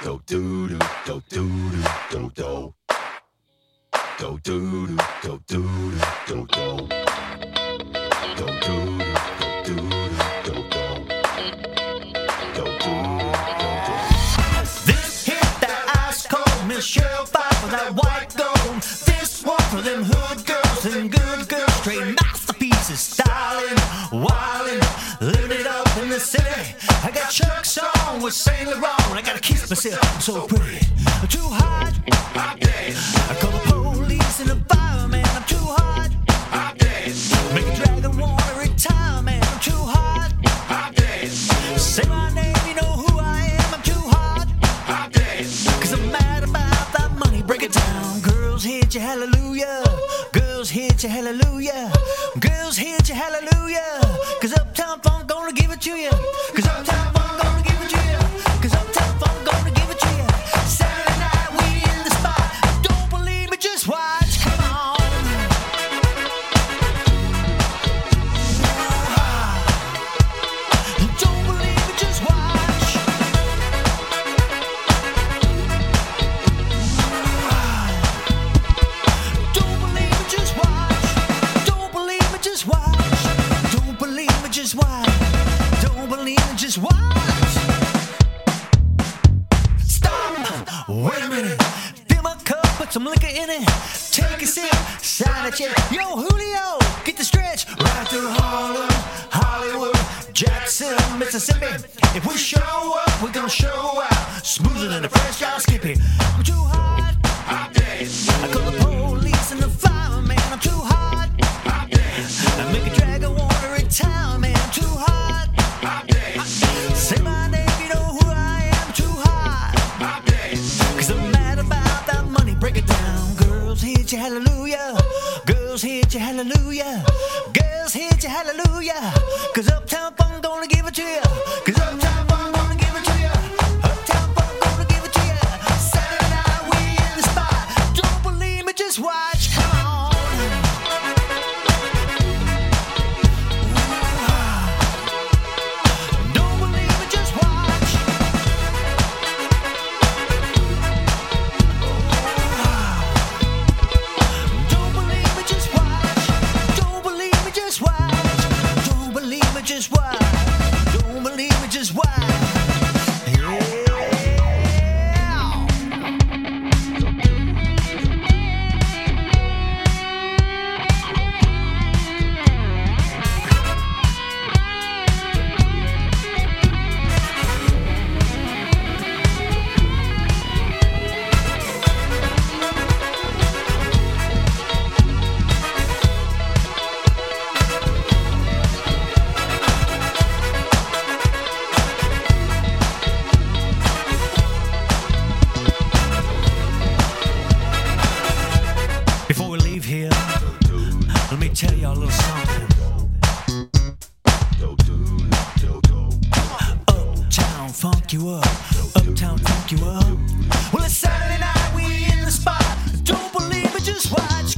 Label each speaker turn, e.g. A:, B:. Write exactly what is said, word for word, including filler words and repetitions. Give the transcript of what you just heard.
A: do do do do do do do do do do do do do do do do
B: This hit that ice cold Michelle Pfeiffer, that white gold. This one for them hood girls and good girls, straight masterpieces, styling, wilding, living it up in the city. I got Chuck's on with Saint Laurent. I gotta kiss myself, I'm so pretty. I'm too hot, I call the police and the fireman. I'm too hot, make a dragon wanna retire, man. I'm too hot, say my name, you know who I am. I'm too hot, cause I'm mad about that money. Break it down. Girls hit you, hallelujah. Girls hit you, hallelujah. Girls hit you, hallelujah. Cause Uptown Funk gonna give it to you. Cause Uptown Funk gonna give it to you. Cause Uptown Funk gonna give it to you. Saturday night we in the spot. Don't believe me, just watch. Come on. Don't believe me, just watch. Don't believe me, just watch. Don't believe me, just watch. Don't believe me, just watch. Don't believe me, just watch. Stop. Wait a minute. Fill my cup, put some liquor in it. Take a sip, sign a check. Yo, Julio, get the stretch. Right through Harlem, Hollywood, Jackson, Mississippi. If we show up, we're gonna show out. Smoother than a fresh y'all skippy. I'm too hot. I call the police and the fireman. I'm too hot. I make a dragon wanna retire, man. I'm too hot. Say my name, you know who I am. Too hot. Cause I'm mad about that money. Break it down. Girls hit you, hallelujah. Girls hit you, hallelujah. Girls hit you, hallelujah. Cause Uptown Funk gonna give it to you. Cause Uptown Funk gonna give it to you. Uptown Funk gonna give it to you. Saturday night we in the spot. Don't believe me, just watch. Come on. Don't believe me, just watch. Don't believe me, just watch. Don't believe me, just watch. Don't believe me, just watch. Don't believe me, just watch. Yeah. Before we leave here, let me tell y'all a little something. Uptown funk you up, uptown funk you up. Well, it's Saturday night, we in the spot. Don't believe it, just watch.